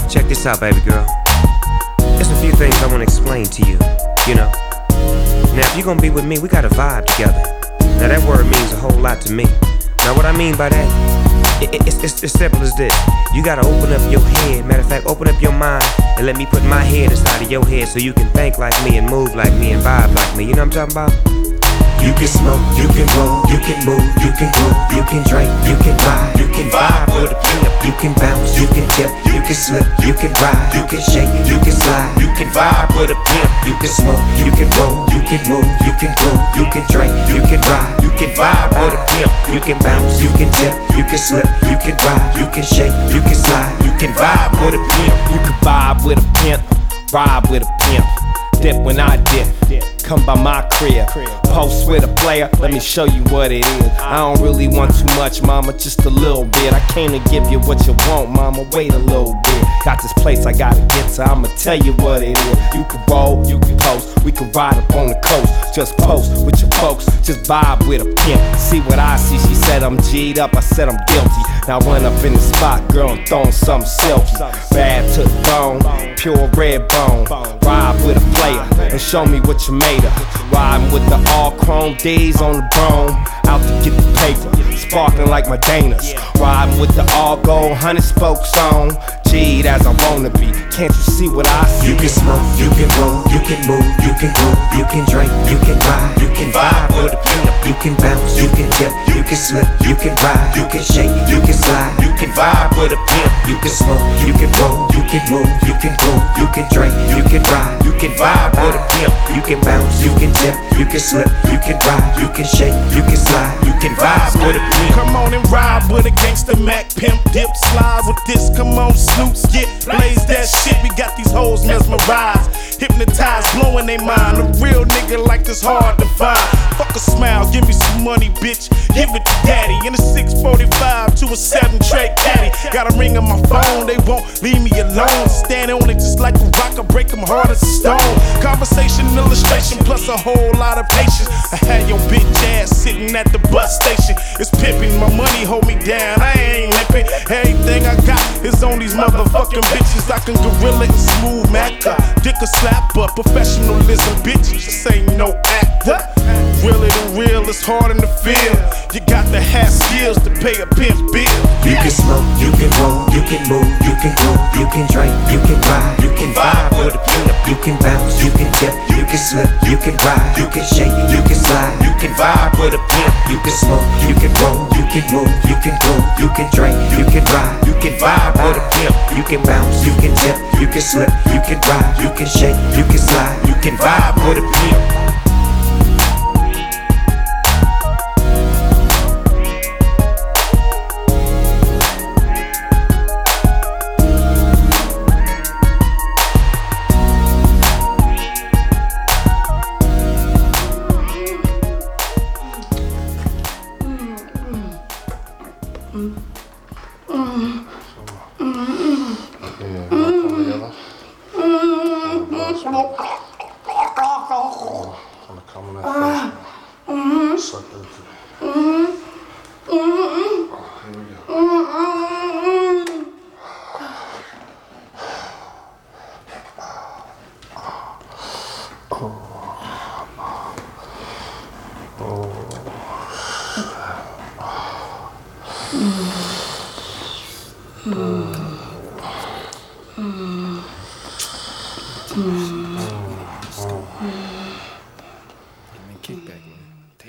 Check this out, baby girl. There's a few things I wanna explain to you, you know. Now, if you're gonna be with me, we gotta vibe together. Now, that word means a whole lot to me. Now, what I mean by that, it's as simple as this. You gotta open up your head. Matter of fact, open up your mind and let me put my head inside of your head so you can think like me and move like me and vibe like me. You know what I'm talking about? You can smoke, you can roll, you can move, you can groove, you can drink, you can ride, you can vibe with a pimp, you can bounce, you can tip, you can slip, you can ride, you can shake, you can slide, you can vibe with a pimp, you can smoke, you can roll, you can move, you can groove, you can drink, you can ride, you can vibe with a pimp, you can bounce, you can tip, you can slip, you can ride, you can shake, you can slide, you can vibe with a pimp, you can vibe with a pimp, ride with a pimp, dip when I dip. Come by my crib, post with a player, let me show you what it is. I don't really want too much, mama, just a little bit. I came to give you what you want, mama, wait a little bit. Got this place I gotta get to, I'ma tell you what it is. You can roll, you can post, we can ride up on the coast. Just post with your folks, just vibe with a pimp. See what I see, she said I'm G'd up, I said I'm guilty. Now run up in the spot, girl, I'm throwing something silky. Bad to the bone, pure red bone. Ride with a player, and show me what you made of. Riding with the all chrome D's on the bone, out to get the paper, sparkling like my Danas. Riding with the all gold 100 spokes on, G'd as I wanna be. Can't you see what I see? You can smoke, you can roll, you can move, you can groove, you can drink, you can ride, you can vibe with a pimp, you can bounce, you can tip, you can slip, you can ride, you can shake, you can slide, you can vibe with a pimp, you can smoke, you can roll, you can move, you can groove, you can drink, you can ride, you can vibe with a pimp, you can bounce, you can tip, you can slip, you can ride, you can shake, you can slide, you can vibe with a pimp. Come on and ride with a gangster Mac pimp, dip, slide with this. Come on, Snoops, get blaze that shit. We got these hoes mesmerized, hypnotized, blowing they mind. A real nigga like this hard to find. Fuck a smile, give me some money, bitch. Give it to daddy. In a 645 to a 7 tray caddy. Got a ring on my phone, they won't leave me alone. Stand on it just like a rock, I break them hard as a stone. Conversation, illustration, plus a whole lot of patience. I had your bitch ass sitting at the bus station. It's pimping, my money hold me down, I ain't limping. Everything I got is on these motherfucking bitches. I can gorilla and smooth Mac up, dick a slap up. Professionalism, bitch, just ain't no actor. Realer than real, it's hard in the field. You got to have skills to pay a pimp bill. You can smoke, you can roll, you can move, you can groove, you can drink, you can ride, you can vibe with a pimp, you can bounce, you can tip, you can slip, you can ride, you can shake, you can slide, you can vibe with a pimp, you can smoke, you can roll, you can move, you can groove, you can drink, you can ride, you can vibe with a pimp, you can bounce, you can tip, you can slip, you can ride, you can shake, you can slide, you can vibe with a pimp.